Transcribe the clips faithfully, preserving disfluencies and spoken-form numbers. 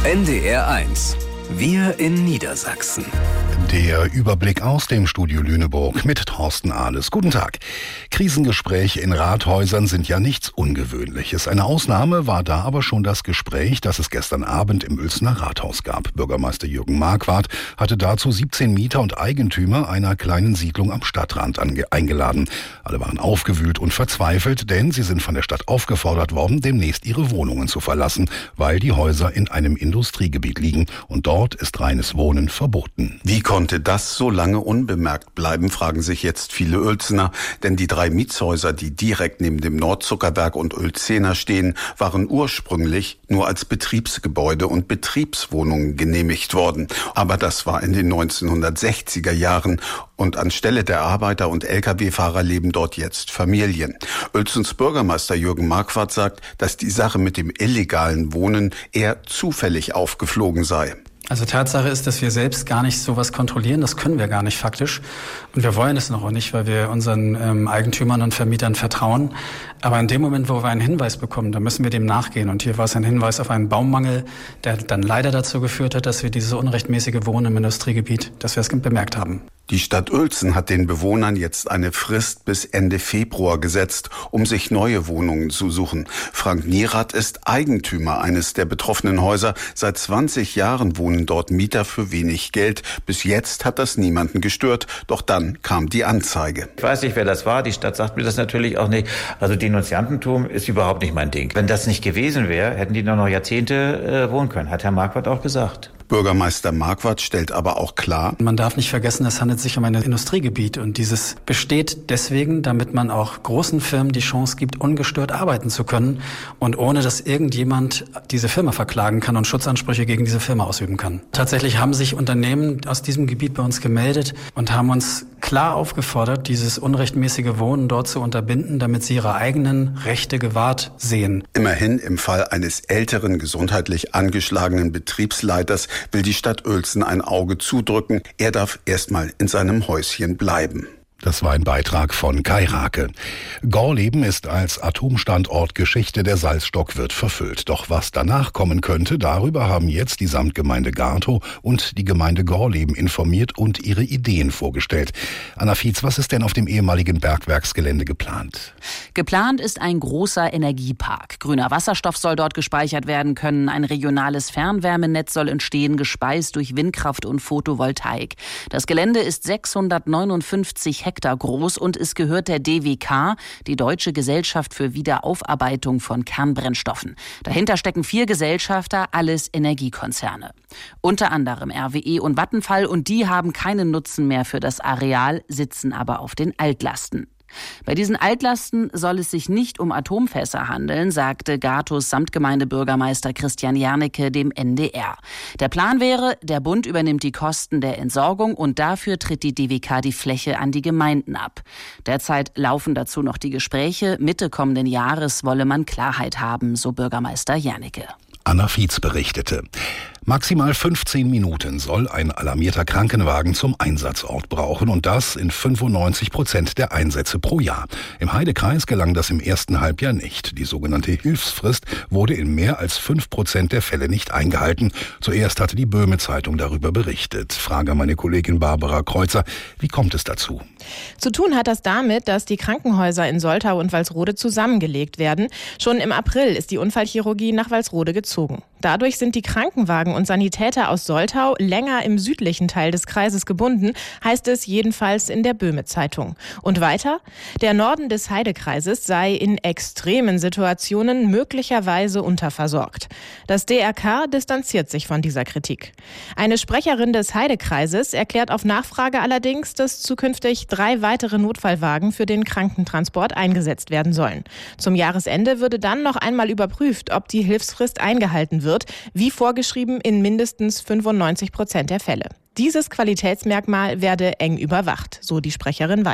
N D R eins. Wir in Niedersachsen. Der Überblick aus dem Studio Lüneburg mit Thorsten Ahles. Guten Tag. Krisengespräche in Rathäusern sind ja nichts Ungewöhnliches. Eine Ausnahme war da aber schon das Gespräch, das es gestern Abend im Uelzener Rathaus gab. Bürgermeister Jürgen Marquardt hatte dazu siebzehn Mieter und Eigentümer einer kleinen Siedlung am Stadtrand ange- eingeladen. Alle waren aufgewühlt und verzweifelt, denn sie sind von der Stadt aufgefordert worden, demnächst ihre Wohnungen zu verlassen, weil die Häuser in einem Industriegebiet liegen und dort ist reines Wohnen verboten. Wie konnte das so lange unbemerkt bleiben, fragen sich jetzt viele Uelzener. Denn die drei Mietshäuser, die direkt neben dem Nordzuckerberg und Uelzena stehen, waren ursprünglich nur als Betriebsgebäude und Betriebswohnungen genehmigt worden. Aber das war in den neunzehnhundertsechziger Jahren und anstelle der Arbeiter und L K W-Fahrer leben dort jetzt Familien. Uelzens Bürgermeister Jürgen Marquardt sagt, dass die Sache mit dem illegalen Wohnen eher zufällig aufgeflogen sei. Also Tatsache ist, dass wir selbst gar nicht sowas kontrollieren. Das können wir gar nicht faktisch. Und wir wollen es noch auch nicht, weil wir unseren ähm, Eigentümern und Vermietern vertrauen. Aber in dem Moment, wo wir einen Hinweis bekommen, da müssen wir dem nachgehen. Und hier war es ein Hinweis auf einen Baummangel, der dann leider dazu geführt hat, dass wir dieses unrechtmäßige Wohnen im Industriegebiet, dass wir es bemerkt haben. Die Stadt Uelzen hat den Bewohnern jetzt eine Frist bis Ende Februar gesetzt, um sich neue Wohnungen zu suchen. Frank Nierath ist Eigentümer eines der betroffenen Häuser. Seit zwanzig Jahren wohnen dort Mieter für wenig Geld. Bis jetzt hat das niemanden gestört. Doch dann kam die Anzeige. Ich weiß nicht, wer das war. Die Stadt sagt mir das natürlich auch nicht. Also Denunziantentum ist überhaupt nicht mein Ding. Wenn das nicht gewesen wäre, hätten die noch, noch Jahrzehnte äh, wohnen können, hat Herr Marquardt auch gesagt. Bürgermeister Marquardt stellt aber auch klar: Man darf nicht vergessen, es handelt sich um ein Industriegebiet und dieses besteht deswegen, damit man auch großen Firmen die Chance gibt, ungestört arbeiten zu können und ohne, dass irgendjemand diese Firma verklagen kann und Schutzansprüche gegen diese Firma ausüben kann. Tatsächlich haben sich Unternehmen aus diesem Gebiet bei uns gemeldet und haben uns klar aufgefordert, dieses unrechtmäßige Wohnen dort zu unterbinden, damit sie ihre eigenen Rechte gewahrt sehen. Immerhin im Fall eines älteren, gesundheitlich angeschlagenen Betriebsleiters will die Stadt Uelzen ein Auge zudrücken. Er darf erstmal in seinem Häuschen bleiben. Das war ein Beitrag von Kai Rake. Gorleben ist als Atomstandort Geschichte, der Salzstock wird verfüllt. Doch was danach kommen könnte, darüber haben jetzt die Samtgemeinde Gartow und die Gemeinde Gorleben informiert und ihre Ideen vorgestellt. Anna Fietz, was ist denn auf dem ehemaligen Bergwerksgelände geplant? Geplant ist ein großer Energiepark. Grüner Wasserstoff soll dort gespeichert werden können. Ein regionales Fernwärmenetz soll entstehen, gespeist durch Windkraft und Photovoltaik. Das Gelände ist sechshundertneunundfünfzig Hektar groß und es gehört der D W K, die Deutsche Gesellschaft für Wiederaufarbeitung von Kernbrennstoffen. Dahinter stecken vier Gesellschafter, alles Energiekonzerne. Unter anderem R W E und Vattenfall, und die haben keinen Nutzen mehr für das Areal, sitzen aber auf den Altlasten. Bei diesen Altlasten soll es sich nicht um Atomfässer handeln, sagte Gartows Samtgemeindebürgermeister Christian Jernecke dem N D R. Der Plan wäre, der Bund übernimmt die Kosten der Entsorgung und dafür tritt die D W K die Fläche an die Gemeinden ab. Derzeit laufen dazu noch die Gespräche. Mitte kommenden Jahres wolle man Klarheit haben, so Bürgermeister Jernecke. Anna Fietz berichtete. Maximal fünfzehn Minuten soll ein alarmierter Krankenwagen zum Einsatzort brauchen und das in fünfundneunzig Prozent der Einsätze pro Jahr. Im Heidekreis gelang das im ersten Halbjahr nicht. Die sogenannte Hilfsfrist wurde in mehr als fünf Prozent der Fälle nicht eingehalten. Zuerst hatte die Böhme-Zeitung darüber berichtet. Frage an meine Kollegin Barbara Kreuzer, wie kommt es dazu? Zu tun hat das damit, dass die Krankenhäuser in Soltau und Walsrode zusammengelegt werden. Schon im April ist die Unfallchirurgie nach Walsrode gezogen. Dadurch sind die Krankenwagen und Sanitäter aus Soltau länger im südlichen Teil des Kreises gebunden, heißt es jedenfalls in der Böhme-Zeitung. Und weiter? Der Norden des Heidekreises sei in extremen Situationen möglicherweise unterversorgt. Das D R K distanziert sich von dieser Kritik. Eine Sprecherin des Heidekreises erklärt auf Nachfrage allerdings, dass zukünftig drei weitere Notfallwagen für den Krankentransport eingesetzt werden sollen. Zum Jahresende würde dann noch einmal überprüft, ob die Hilfsfrist eingehalten wird, wie vorgeschrieben in mindestens fünfundneunzig Prozent der Fälle. Dieses Qualitätsmerkmal werde eng überwacht, so die Sprecherin weiter.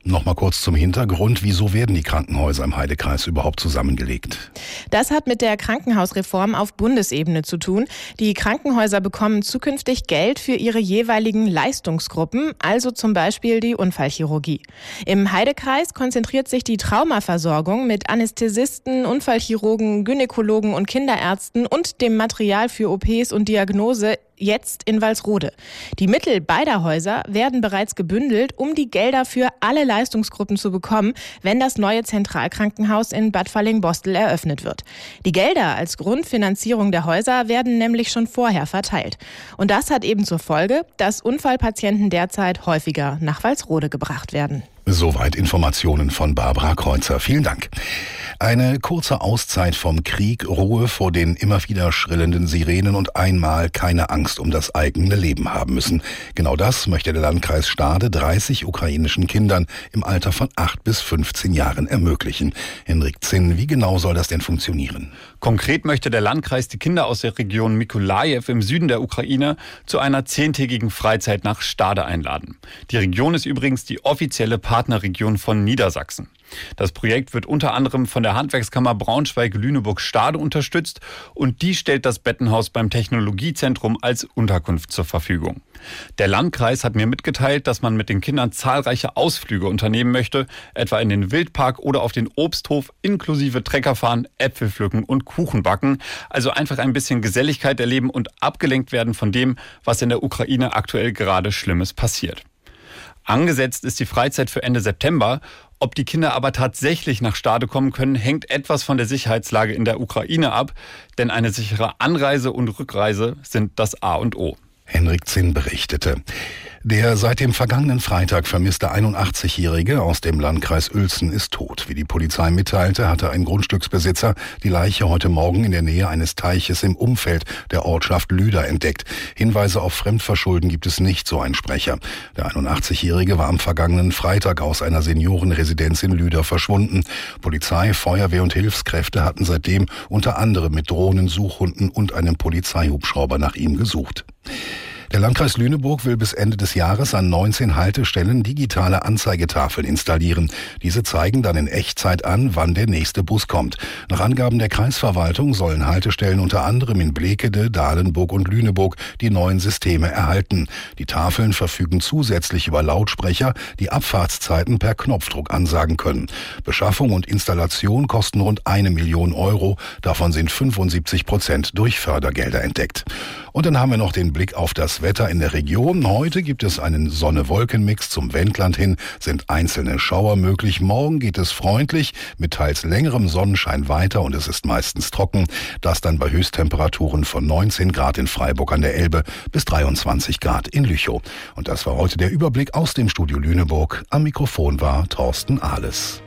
Nochmal kurz zum Hintergrund. Wieso werden die Krankenhäuser im Heidekreis überhaupt zusammengelegt? Das hat mit der Krankenhausreform auf Bundesebene zu tun. Die Krankenhäuser bekommen zukünftig Geld für ihre jeweiligen Leistungsgruppen, also zum Beispiel die Unfallchirurgie. Im Heidekreis konzentriert sich die Traumaversorgung mit Anästhesisten, Unfallchirurgen, Gynäkologen und Kinderärzten und dem Material für O Ps und Diagnose jetzt in Walsrode. Die Mittel beider Häuser werden bereits gebündelt, um die Gelder für alle Leistungsgruppen zu bekommen, wenn das neue Zentralkrankenhaus in Bad Fallingbostel eröffnet wird. Die Gelder als Grundfinanzierung der Häuser werden nämlich schon vorher verteilt. Und das hat eben zur Folge, dass Unfallpatienten derzeit häufiger nach Walsrode gebracht werden. Soweit Informationen von Barbara Kreuzer. Vielen Dank. Eine kurze Auszeit vom Krieg, Ruhe vor den immer wieder schrillenden Sirenen und einmal keine Angst um das eigene Leben haben müssen. Genau das möchte der Landkreis Stade dreißig ukrainischen Kindern im Alter von acht bis fünfzehn Jahren ermöglichen. Henrik Zinn, wie genau soll das denn funktionieren? Konkret möchte der Landkreis die Kinder aus der Region Mykolajiw im Süden der Ukraine zu einer zehntägigen Freizeit nach Stade einladen. Die Region ist übrigens die offizielle Partnerregion von Niedersachsen. Das Projekt wird unter anderem von der Handwerkskammer Braunschweig-Lüneburg-Stade unterstützt und die stellt das Bettenhaus beim Technologiezentrum als Unterkunft zur Verfügung. Der Landkreis hat mir mitgeteilt, dass man mit den Kindern zahlreiche Ausflüge unternehmen möchte, etwa in den Wildpark oder auf den Obsthof inklusive Treckerfahren, Äpfel pflücken und Kuchen backen. Also einfach ein bisschen Geselligkeit erleben und abgelenkt werden von dem, was in der Ukraine aktuell gerade Schlimmes passiert. Angesetzt ist die Freizeit für Ende September. Ob die Kinder aber tatsächlich nach Stade kommen können, hängt etwas von der Sicherheitslage in der Ukraine ab. Denn eine sichere Anreise und Rückreise sind das A und O. Henrik Zinn berichtete. Der seit dem vergangenen Freitag vermisste einundachtzigjährige aus dem Landkreis Uelzen ist tot. Wie die Polizei mitteilte, hatte ein Grundstücksbesitzer die Leiche heute Morgen in der Nähe eines Teiches im Umfeld der Ortschaft Lüder entdeckt. Hinweise auf Fremdverschulden gibt es nicht, so ein Sprecher. Der einundachtzigjährige war am vergangenen Freitag aus einer Seniorenresidenz in Lüder verschwunden. Polizei, Feuerwehr und Hilfskräfte hatten seitdem unter anderem mit Drohnen, Suchhunden und einem Polizeihubschrauber nach ihm gesucht. Der Landkreis Lüneburg will bis Ende des Jahres an neunzehn Haltestellen digitale Anzeigetafeln installieren. Diese zeigen dann in Echtzeit an, wann der nächste Bus kommt. Nach Angaben der Kreisverwaltung sollen Haltestellen unter anderem in Blekede, Dahlenburg und Lüneburg die neuen Systeme erhalten. Die Tafeln verfügen zusätzlich über Lautsprecher, die Abfahrtszeiten per Knopfdruck ansagen können. Beschaffung und Installation kosten rund eine Million Euro. Davon sind fünfundsiebzig Prozent durch Fördergelder entdeckt. Und dann haben wir noch den Blick auf das Wetter in der Region. Heute gibt es einen Sonne-Wolken-Mix. Zum Wendland hin sind einzelne Schauer möglich. Morgen geht es freundlich mit teils längerem Sonnenschein weiter und es ist meistens trocken. Das dann bei Höchsttemperaturen von neunzehn Grad in Freiburg an der Elbe bis dreiundzwanzig Grad in Lüchow. Und das war heute der Überblick aus dem Studio Lüneburg. Am Mikrofon war Thorsten Ahles.